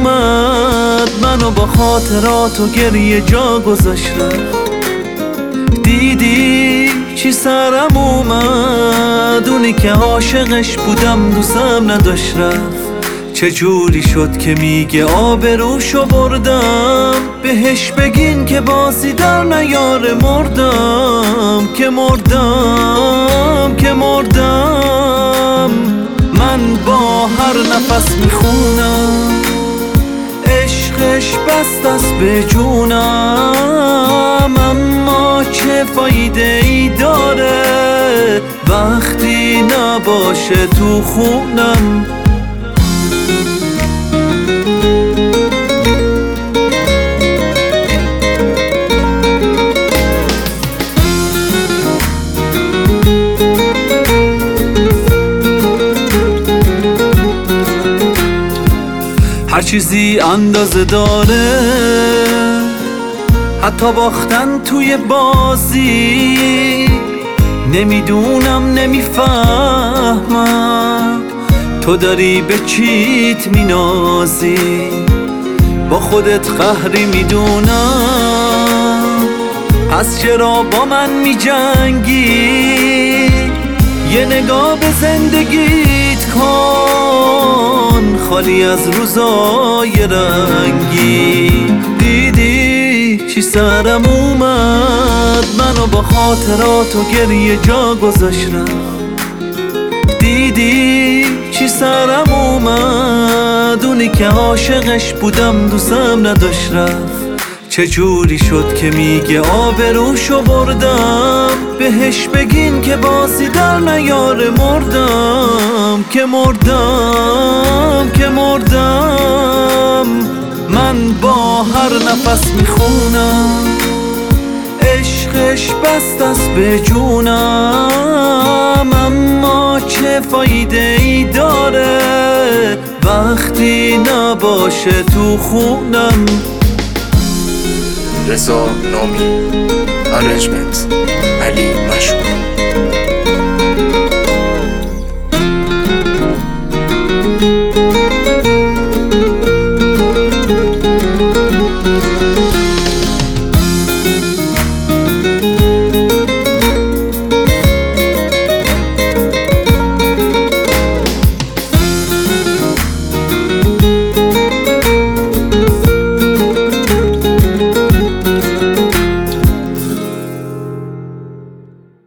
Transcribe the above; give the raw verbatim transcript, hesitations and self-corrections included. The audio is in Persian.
اومد منو با خاطرات و گریه جا گذاشت رفت. دیدی چی سرم اومد، اونی که عاشقش بودم دوستم نداشت رفت. چجوری شد که میگه آبروشو بردم، بهش بگین که بازی در نیاره. مردم که مردم که مردم، من با هر نفس میخونم عشقش بست است به جونم. اما چه فایده ای داره وقتی نباشه تو خونم. هر چیزی اندازه داره، حتی باختن توی بازی. نمیدونم نمیفهمم تو داری به چیت مینازی. با خودت قهری میدونم، پس چرا با من میجنگی؟ یه نگاه به زندگیت کن خالی از روزای رنگی. دیدی چی سرم اومد منو با خاطرات و گریه جا گذاشت رفت. دیدی چی سرم اومد، اونی که عاشقش بودم دوستم نداشت رفت. چجوری شد که میگه آبروشو بردم، بهش بگین که بازی در نیاره. مردم که مردم که مردم، من با هر نفس میخونم عشقش بست است به جونم. اما چه فایده ای داره وقتی نباشه تو خونم. رضا نامی، ارنجمنت علی مشهور.